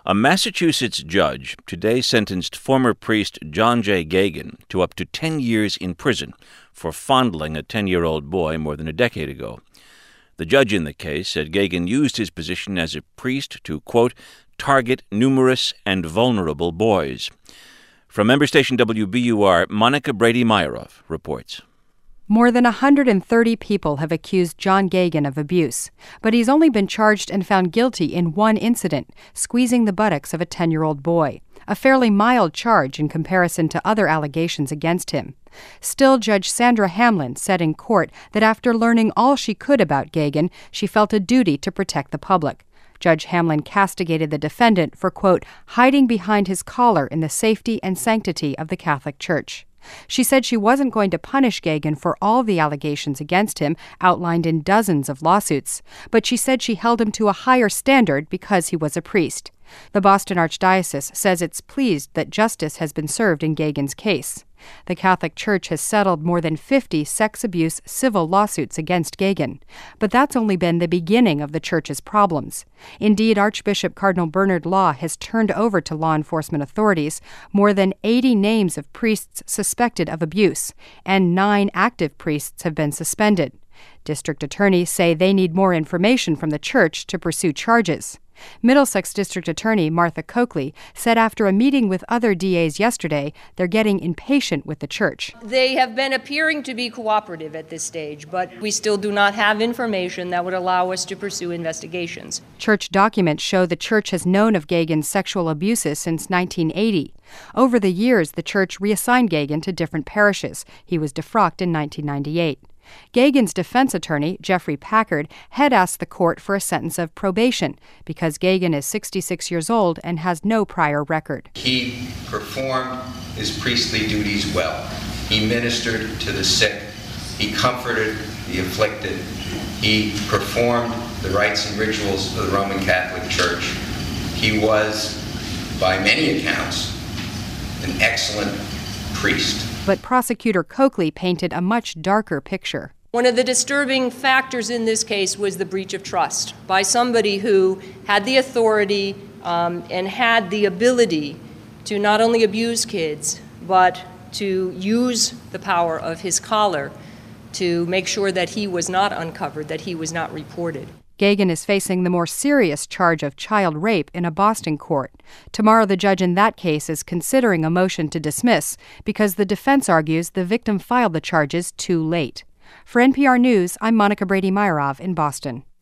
A Massachusetts judge today sentenced former priest John J. Geoghegan to up to 10 years in prison for fondling a 10-year-old boy more than a decade ago. The judge in the case said Geoghegan used his position as a priest to, quote, target numerous and vulnerable boys. From member station WBUR, Monica Brady-Meyerov reports. More than 130 people have accused John Geoghegan of abuse, but he's only been charged and found guilty in one incident, squeezing the buttocks of a 10-year-old boy, a fairly mild charge in comparison to other allegations against him. Still, Judge Sandra Hamlin said in court that after learning all she could about Geoghegan, she felt a duty to protect the public. Judge Hamlin castigated the defendant for, quote, hiding behind his collar in the safety and sanctity of the Catholic Church. She said she wasn't going to punish Geoghegan for all the allegations against him outlined in dozens of lawsuits, but she said she held him to a higher standard because he was a priest. The Boston Archdiocese says it's pleased that justice has been served in Geoghegan's case. The Catholic Church has settled more than 50 sex abuse civil lawsuits against Geoghegan, but that's only been the beginning of the Church's problems. Indeed, Archbishop Cardinal Bernard Law has turned over to law enforcement authorities more than 80 names of priests suspected of abuse, and 9 active priests have been suspended. District attorneys say they need more information from the Church to pursue charges. Middlesex District Attorney Martha Coakley said after a meeting with other DAs yesterday, they're getting impatient with the Church. They have been appearing to be cooperative at this stage, but we still do not have information that would allow us to pursue investigations. Church documents show the Church has known of Geoghegan's sexual abuses since 1980. Over the years, the Church reassigned Geoghegan to different parishes. He was defrocked in 1998. Geoghegan's defense attorney, Jeffrey Packard, had asked the court for a sentence of probation because Geoghegan is 66 years old and has no prior record. He performed his priestly duties well. He ministered to the sick. He comforted the afflicted. He performed the rites and rituals of the Roman Catholic Church. He was, by many accounts, an excellent priest. But prosecutor Coakley painted a much darker picture. One of the disturbing factors in this case was the breach of trust by somebody who had the authority and had the ability to not only abuse kids, but to use the power of his collar to make sure that he was not uncovered, that he was not reported. Geoghegan is facing the more serious charge of child rape in a Boston court. Tomorrow, the judge in that case is considering a motion to dismiss because the defense argues the victim filed the charges too late. For NPR News, I'm Monica Brady-Meyerov in Boston.